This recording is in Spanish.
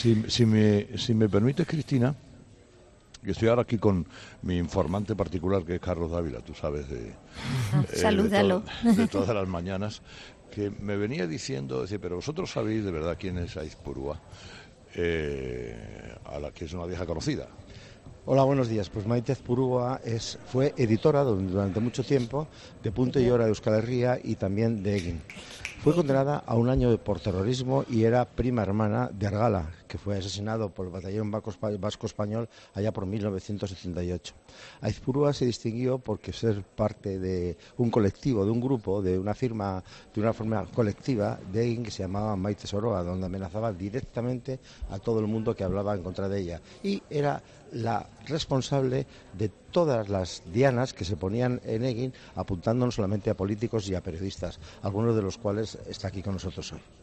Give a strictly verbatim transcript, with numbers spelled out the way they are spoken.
Si, si, me, si me permites, Cristina, que estoy ahora aquí con mi informante particular, que es Carlos Dávila, tú sabes, de, Ah, eh, salúdalo. de, to de todas las mañanas, que me venía diciendo, decir, pero vosotros sabéis de verdad quién es Aizpurua, eh, a la que es una vieja conocida. Hola, buenos días. Pues Maite Aizpurua es, fue editora durante mucho tiempo de Punto y Hora de Euskal Herria y también de Egin. Fue condenada a un año por terrorismo y era prima hermana de Argala, que fue asesinado por el batallón vasco español allá por mil novecientos setenta y ocho. Aizpurua se distinguió porque ser parte de un colectivo, de un grupo, de una firma, de una forma colectiva de Egin que se llamaba Maite Soroa, donde amenazaba directamente a todo el mundo que hablaba en contra de ella. Y era la responsable de todas las dianas que se ponían en Egin, apuntando no solamente a políticos y a periodistas, algunos de los cuales está aquí con nosotros hoy.